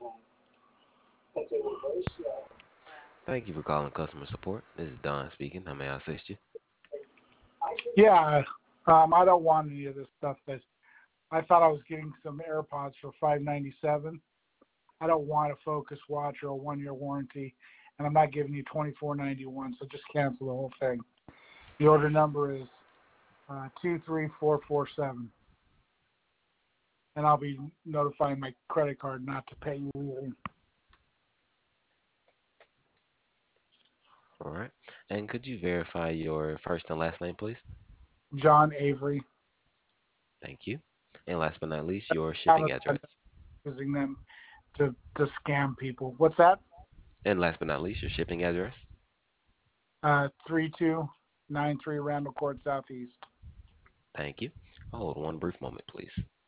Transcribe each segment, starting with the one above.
Thank you for calling customer support. This is Don speaking. How may I assist you? Yeah, I don't want any of this stuff. That I thought I was getting some AirPods for $597. I don't want a Focus watch or a 1-year warranty, and I'm not giving you $24.91. So just cancel the whole thing. The order number is 23447, and I'll be notifying my credit card not to pay you either. All right. And could you verify your first and last name, please? John Avery. Thank you. And last but not least, your shipping Amazon address. using them to scam people. What's that? And last but not least, your shipping address. 3293 Randall Court Southeast. Thank you. Hold one brief moment, please.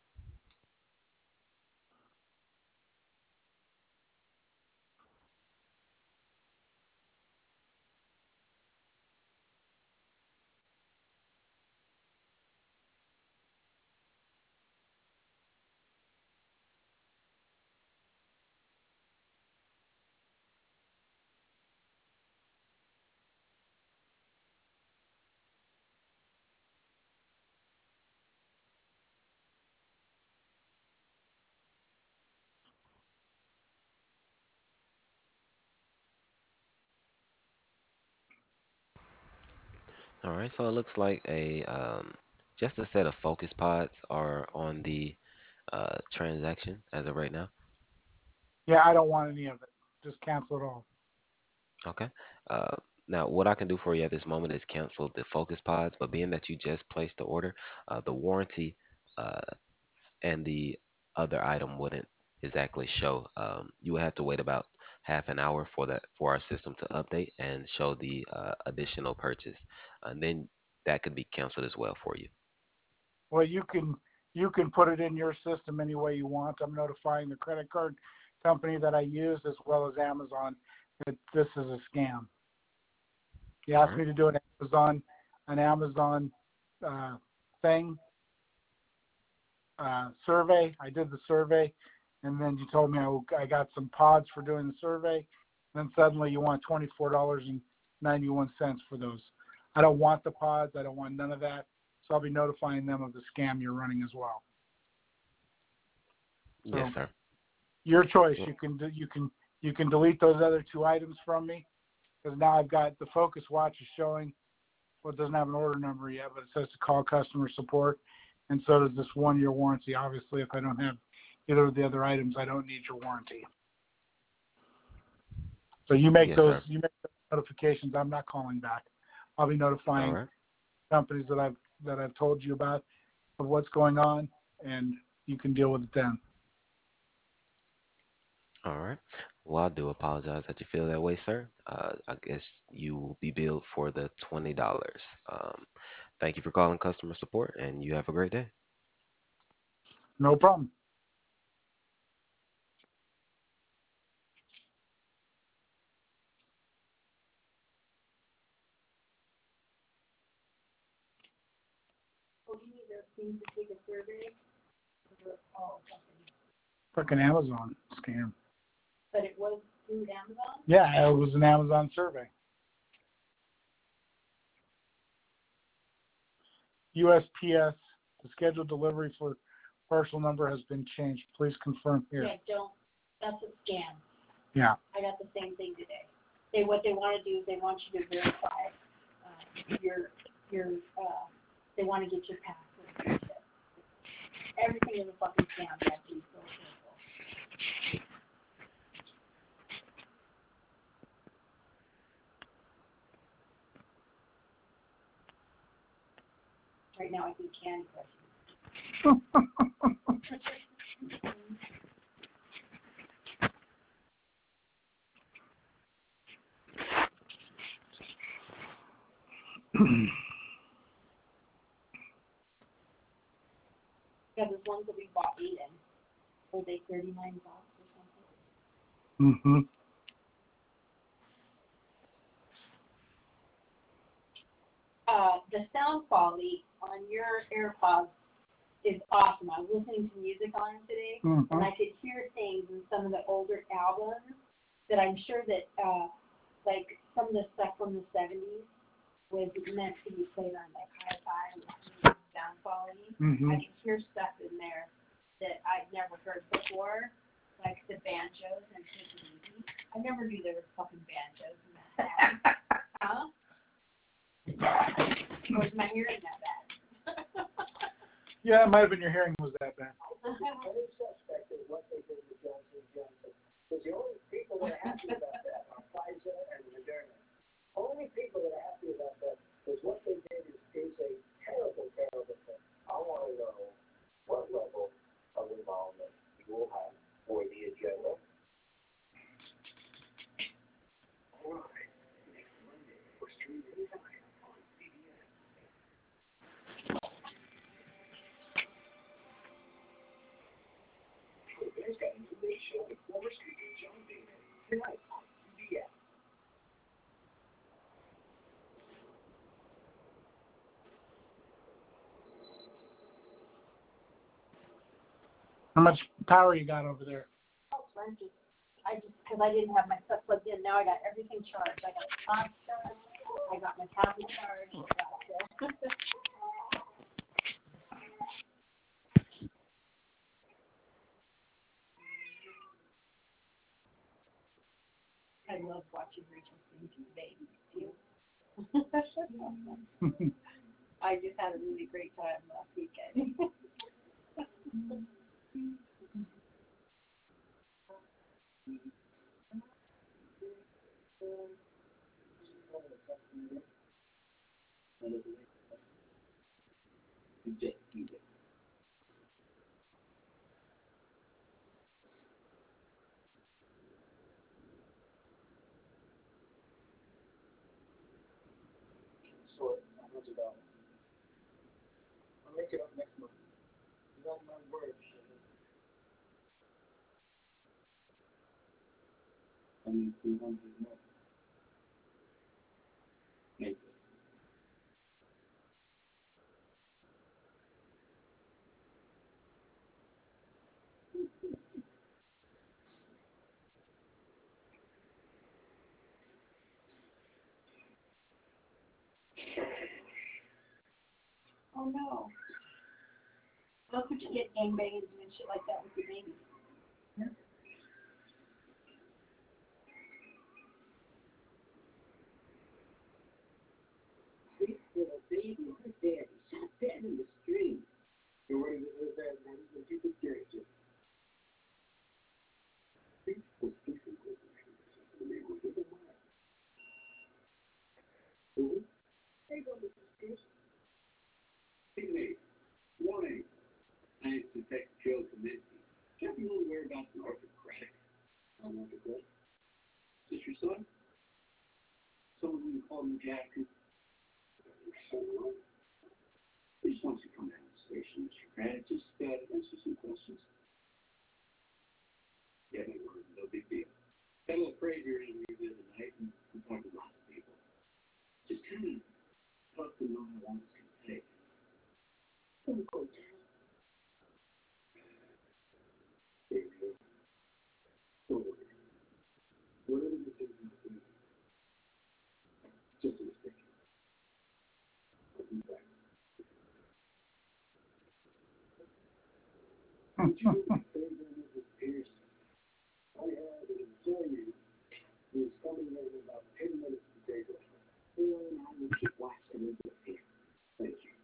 All right. So it looks like a just a set of focus pods are on the transaction as of right now. Yeah, I don't want any of it. Just cancel it all. Okay. Uh, Now, what I can do for you at this moment is cancel the focus pods, but being that you just placed the order, the warranty uh, and the other item wouldn't exactly show. You would have to wait about half an hour for our system to update and show the additional purchase, and then that could be canceled as well for you. Well, you can put it in your system any way you want. I'm notifying the credit card company that I use as well as Amazon that this is a scam. You All asked right. me to do an Amazon thing survey. I did the survey, and then you told me I got some pods for doing the survey. Then suddenly you want $24.91 for those. I don't want the pods. I don't want none of that. So I'll be notifying them of the scam you're running as well. Yes, So sir. your choice. Well, You can delete those other two items from me because now I've got the Focus watch is showing. Well, it doesn't have an order number yet, but it says to call customer support, and so does this 1-year warranty. Obviously, if I don't have either of the other items, I don't need your warranty. So yes, sir. you make those notifications. I'm not calling back. I'll be All notifying right. companies that I've told you about of what's going on, and you can deal with it then. All right. Well, I do apologize that you feel that way, sir. I guess you will be billed for the $20. Thank you for calling customer support, and you have a great day. No problem. Fucking Amazon scam. But it was through Amazon? Yeah, it was an Amazon survey. USPS, the scheduled delivery for parcel number has been changed. Please confirm here. Yeah, don't. That's a scam. Yeah. I got the same thing today. What they want to do is they want you to verify your they want to get your password. Everything is a fucking scam. You have to be so careful. Right now, I think Candy Crush. Yeah, there's ones that we bought 8 in. Were they $39 or something? Mm-hmm. The sound quality on your AirPods is awesome. I was listening to music on it today, Mm-hmm. and I could hear things in some of the older albums that I'm sure that, like some of the stuff from the 70s was meant to be played on like hi-fi and sound quality. Mm-hmm. I can hear stuff in there that I've never heard before, like the banjos and Take It Easy. I never knew there were fucking banjos in that song. Huh? Or was my hearing that bad? Yeah, it might have been your hearing was that bad. Any suspect in what they did with Johnson & Johnson. Because the only people that are happy about that are Pfizer and Moderna. Only people that are happy about that is what they did is a terrible, terrible thing. I want to know what level of involvement you will have for the agenda. All right. Next Monday, we're streaming live on CBS. There's got a new late show with former speaker John Boehner tonight on CBS. How much power you got over there? Oh, because I didn't have my stuff plugged in. Now I got everything charged. I got the top charged. I got my tablet charged. I love watching Rachel sing to the babies too. I just had a really great time last weekend. So, how much about it? I'll make it up next month. You know my word, I mean, 300 more. Make it. Oh no. Look what you get gangbanging and doing shit like that with your baby. See, little baby, my daddy shot dead in the street. And where did it live at? When you could get it. See, was decent with it. And they were living life. Hey, go, Mr. Spears. Hey, morning. Science Detective Joe Kaminsky. Check you know the whereabouts in Arthur Craddock. Arthur Craddock? Is this your son? Someone who you call him Jack? Your son? He just wants to come down to the station, Mr. Craddock. Just answer some questions. Yeah, no big deal. Had a little crazier interview the other night, and we talked to lots of people. Just kind of talk to know how long it's going to take. Don't go down. There you go. Don't worry. Whatever you think you do, just a mistake. I'll be back. Would you do me a favor, Mrs. Pierce? I have an employee who is coming in about 10 minutes to take over. And I will keep watching him with you. Thank you.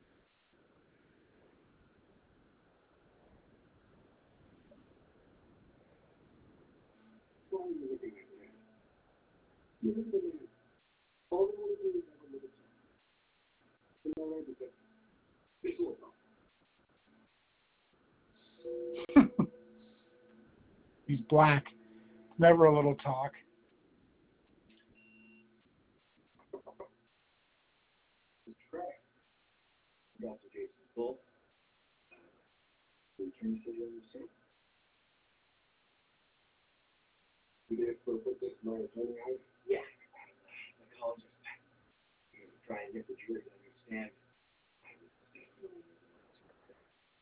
Why are you looking at me? You look at me. All you want to do is have a little talk. You know what? Just a little talk. He's black. Never a little talk. Mr. Craig. Dr. Jason Bull. Return to the other side. You did for put this my attorney out? Yeah. Psychologist. Try and get the jury to understand.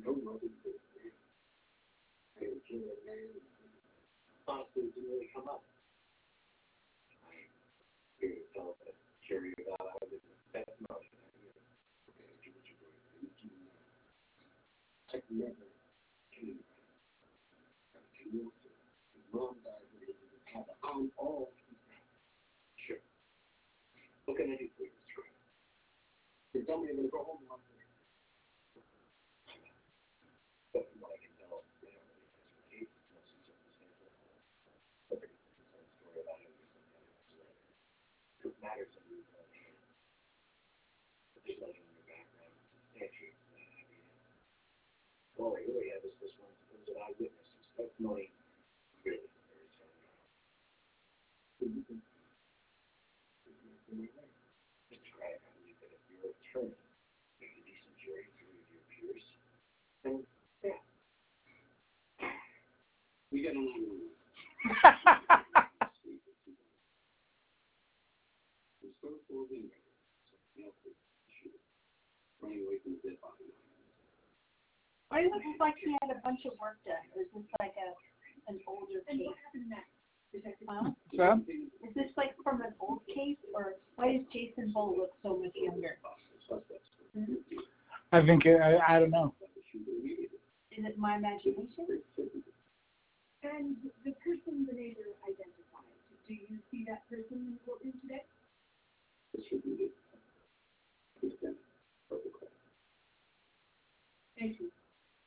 No love is good. I would kill that man. Honestly, it didn't really come up. I figured felt that carry about I was the best motion I knew. Okay, do what you're going to do. I've never came out to Wilson. His mom died when he was in heaven. I'm all he's got. Sure. What can I do for you, Mr. Grant? You tell me I'm going to go home and I'm going to. But from what I can tell, they don't really ask for case. It's mostly circumstantial. But there is some story about him or some kind of surrender. It matters in the hand. But there's nothing in your background that substantiates that idea. All I really have is this one supposed eyewitness whose testimony really is very strong. What do you think? Mr. Craddock, I believe that if your attorney makes a decent jury through your peers, then yeah. We got an eye. We start for a window. Something else is shooting. Running away from the dead body. Why does it look like he had a bunch of work done? Or is this like an older case? Huh? Sam? Is this like from an old case, or why does Jason Bull look so much younger? Mm-hmm. I think, I don't know. Is it my imagination? And the person the neighbor identified, do you see that person in the courtroom today? Thank you.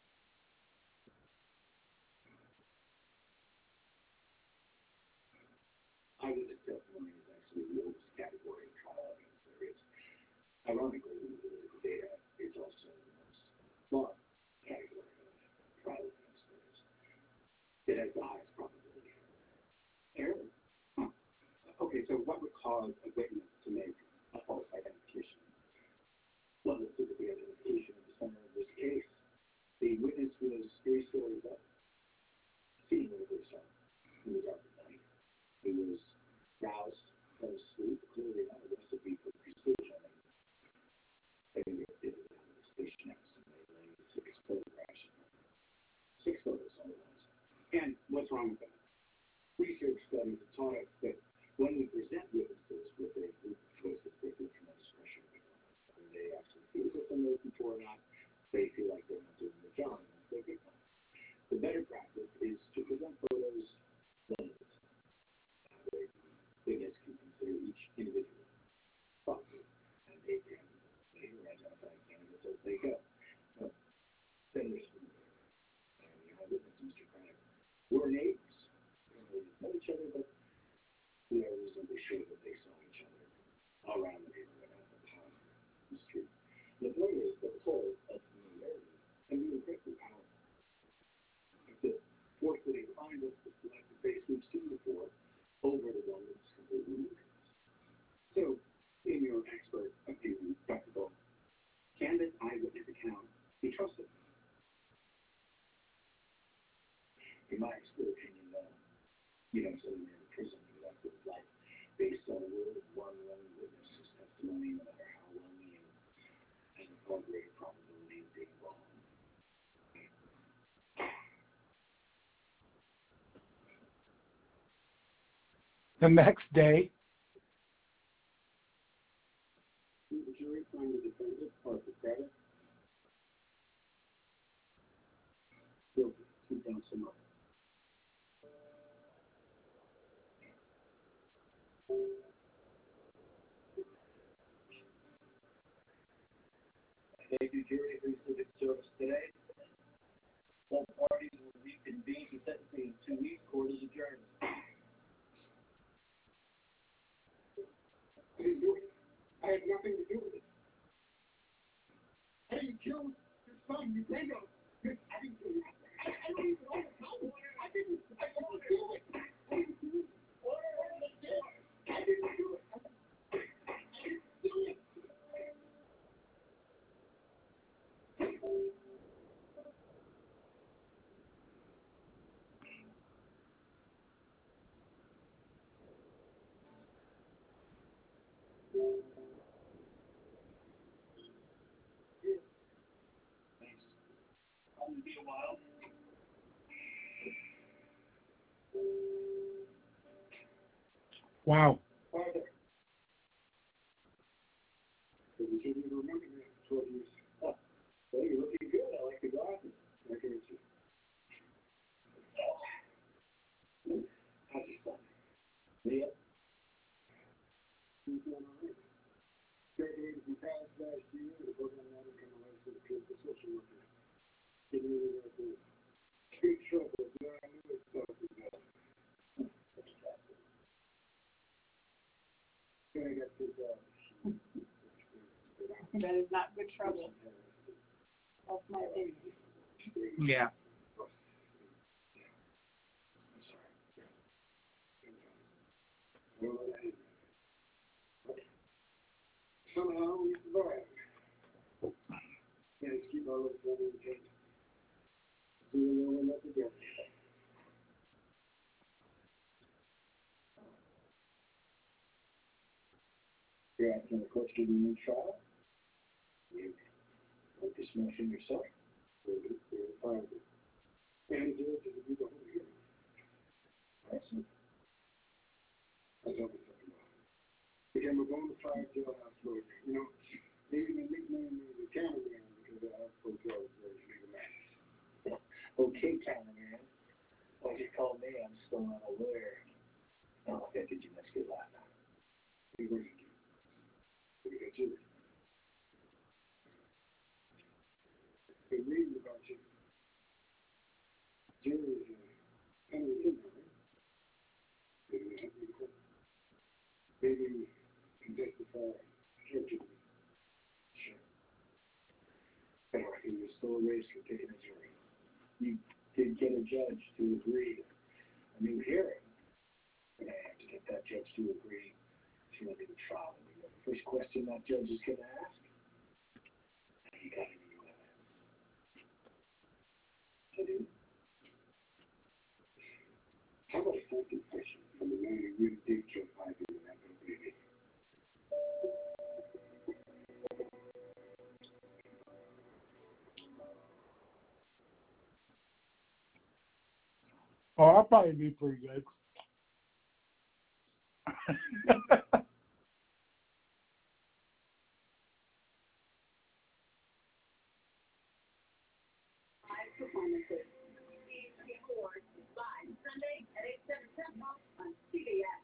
Eyewitness testimony is actually the oldest category of trial evidence there is. Ironically, when you look at the data, it's also the most flawed category of trial evidence there is. It has the highest probability of error. Huh. Okay, so what would cause a witness to make a false identification? Well, let's look at the identification of the center of this case. The witness was 3 stories up, sitting over his son in the dark of night. He was roused from sleep, clearly not a recipe for precision. They did it down to the station house and they laid 6 photographs. 6 photos all at once. And what's wrong with that? Research studies have taught us that when we present witnesses with a group of choices, they feel tremendous pressure. Whether they actually feel something they're looking for or not, they feel like they're not doing their job. And they get one. The better practice is to present photos limited. The witness can consider each individual thoughtfully, and they can later identify candidates as they go. So, senators from and the eyewitness, Mr. Craddock, were neighbors. They didn't know each other, but we are reasonably sure that they saw each other around the neighborhood on the path in the street. The point is that the whole of familiarity can be incredibly powerful. It's a force that inclined us to select the face we've seen before over the one that's completely new. So, in your expert opinion, Dr. Bull, can this eyewitness account be trusted? In my expert opinion, no. You know, so in prison, you have to like based on the word of one lone witness's testimony, no matter how well-meaning, and a far greater probability of being wrong. The next day, Did the jury find the defendant, Arthur Craddock, guilty? 2 counts of murder. Thank you, jury, for your civic service today. All parties will reconvene for sentencing in 2 weeks. Court is adjourned. I didn't do it. I had nothing to do with it. Hey, you killed your son. You think of it. I didn't do it. I don't even know the problem. I didn't do it. I didn't do it. I didn't do it. I didn't do it. Wow. Farther. So you should even remember that 12 years. Oh, well, you're looking good. I like the glasses. I can see. How's your son? Leah? He's doing all right. Graduated from college last year. The program now became a licensed clinical social worker. Getting really well too. Big trouble. Yeah, I knew it started about. I got this That is not good trouble. That's my opinion. Yeah. Somehow we survived. Can't keep all of that in the case. We will never let it go. You're asking a question in your trial? You like to smash in yourself? You're fine with it. And do it to the whole hearing. Excellent. That's all we're talking about. Became a bona fide jailhouse lawyer. You know, they even nicknamed me the cameraman because I have hotels where you make a mess. Okay, cameraman. Why'd you call me? I'm still not a lawyer. Not like I did you much good last time. What are you? What are you going to do? Been reading about you. Jerry is kind of in there, right? Maybe we have to court. Maybe we can testify guilty. Sure. But I think there's still a risk of taking a jury. You did get a judge to agree a new hearing. We're going to have to get that judge to agree to a new trial. The first question that judge is going to ask, have you got any new evidence? I do. How about a full confession from the man who really did kill 5 people and that little baby? Oh, I'll probably be pretty good. Live performances. Records live Sunday at 8, 7 Central on CBS.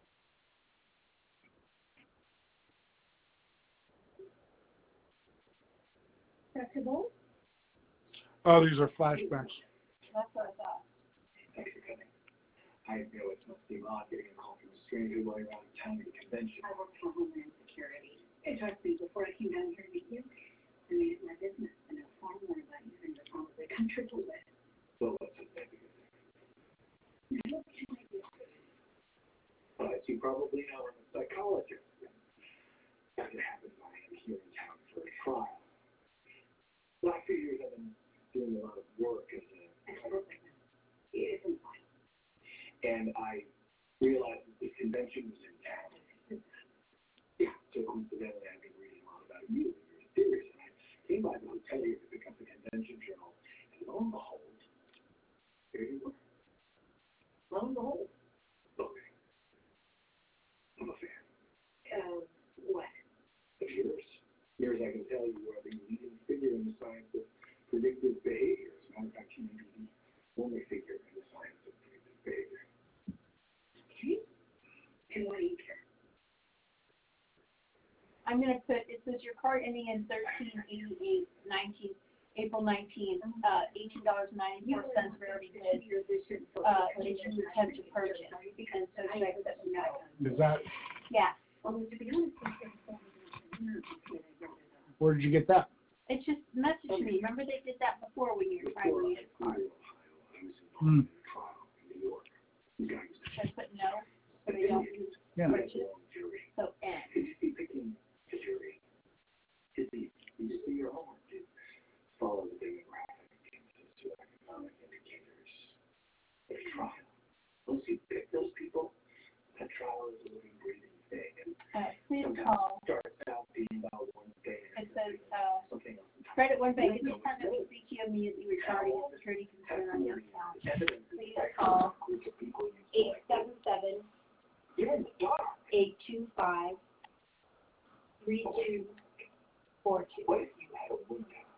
Festival? Oh, these are flashbacks. That's what I thought. Thanks for coming. I know it must seem odd getting a call from a stranger while you're out of town at a convention. I work for Homeland Security. They trust me before I came down here to meet you. I made it my business to know far more about you than you're probably comfortable with. So what's it that because You look like this. as you probably know, I'm a psychologist. As it happens, I am here in town for a trial. Last few years I've been doing a lot of work as a It isn't fine. and I realized that this convention was in town. Yeah, so coincidentally I've been reading a lot about you and your theories, and I came by the hotel here to pick up the convention journal, and lo and behold, here you were. Lo and behold. Okay. I'm a fan. What? Of yours. Yours, I can tell you are the leading figure in the science of predictive behavior. As a matter of fact, you may be the only figure in the science of predictive behavior. Okay. And what do you care? I'm going to put, it says your card ending in 1388, 19, April 19, $18.94 rarity bid, did you attempt to purchase? And so should I accept no? Is that, Yeah. Well, to be honest, where did you get that? It just messaged me. Remember they did that before when you were trying to get a card? Hmm. I put no, so they don't Yeah. purchase. So N. Could you be picking a jury? Could be, you just do your homework. You follow the demographic and socioeconomic indicators. A trial. Once you pick those people, that trial is a living, breathing thing. And Please sometimes call. it starts out being about one thing. It says, something else. credit one bank. This time it will speak to you immediately regarding a security concern on your account. Please call 877. Yeah, 825-3242.